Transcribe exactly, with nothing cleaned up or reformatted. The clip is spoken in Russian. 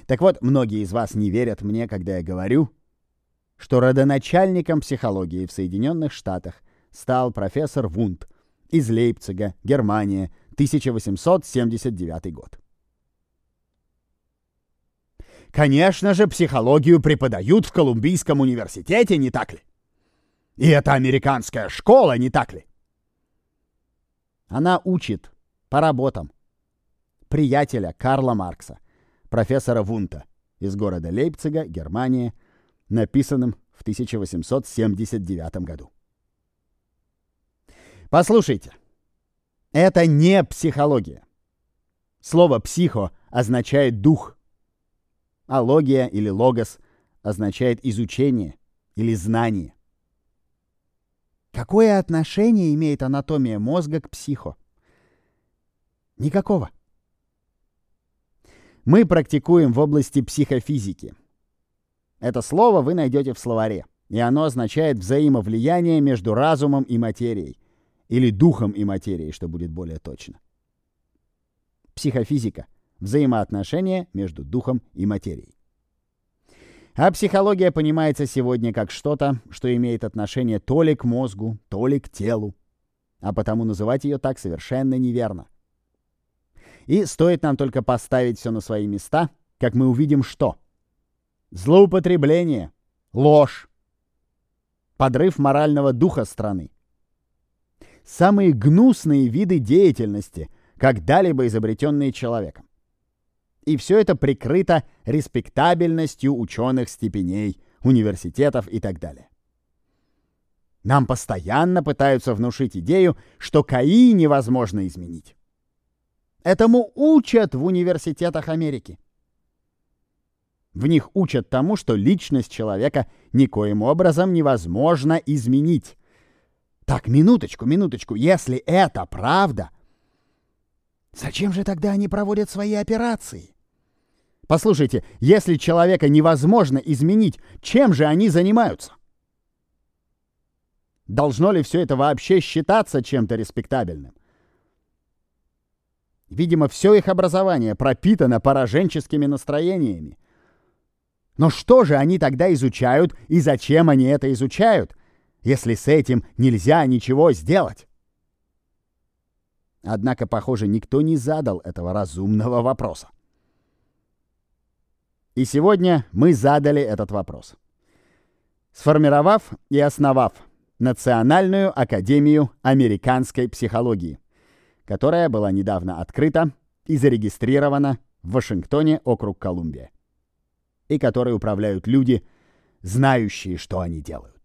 Так вот, многие из вас не верят мне, когда я говорю, что родоначальником психологии в Соединенных Штатах стал профессор Вундт из Лейпцига, Германия, тысяча восемьсот семьдесят девятый год. Конечно же, психологию преподают в Колумбийском университете, не так ли? И это американская школа, не так ли? Она учит по работам приятеля Карла Маркса, профессора Вундта из города Лейпцига, Германия, написанным в тысяча восемьсот семьдесят девятом году. Послушайте, это не психология. Слово «психо» означает «дух», а логия или логос означает «изучение» или «знание». Какое отношение имеет анатомия мозга к психо? Никакого. Мы практикуем в области психофизики. Это слово вы найдете в словаре, и оно означает взаимовлияние между разумом и материей, или духом и материей, что будет более точно. Психофизика — взаимоотношения между духом и материей. А психология понимается сегодня как что-то, что имеет отношение то ли к мозгу, то ли к телу, а потому называть ее так совершенно неверно. И стоит нам только поставить все на свои места, как мы увидим, что злоупотребление, ложь, подрыв морального духа страны, самые гнусные виды деятельности, когда-либо изобретенные человеком. И все это прикрыто респектабельностью ученых степеней, университетов и так далее. Нам постоянно пытаются внушить идею, что КАИ невозможно изменить. Этому учат в университетах Америки. В них учат тому, что личность человека никоим образом невозможно изменить. Так, минуточку, минуточку, если это правда, зачем же тогда они проводят свои операции? Послушайте, если человека невозможно изменить, чем же они занимаются? Должно ли все это вообще считаться чем-то респектабельным? Видимо, все их образование пропитано пораженческими настроениями. Но что же они тогда изучают и зачем они это изучают, если с этим нельзя ничего сделать? Однако, похоже, никто не задал этого разумного вопроса. И сегодня мы задали этот вопрос, сформировав и основав Национальную академию американской психологии, которая была недавно открыта и зарегистрирована в Вашингтоне, округ Колумбия, и которой управляют люди, знающие, что они делают.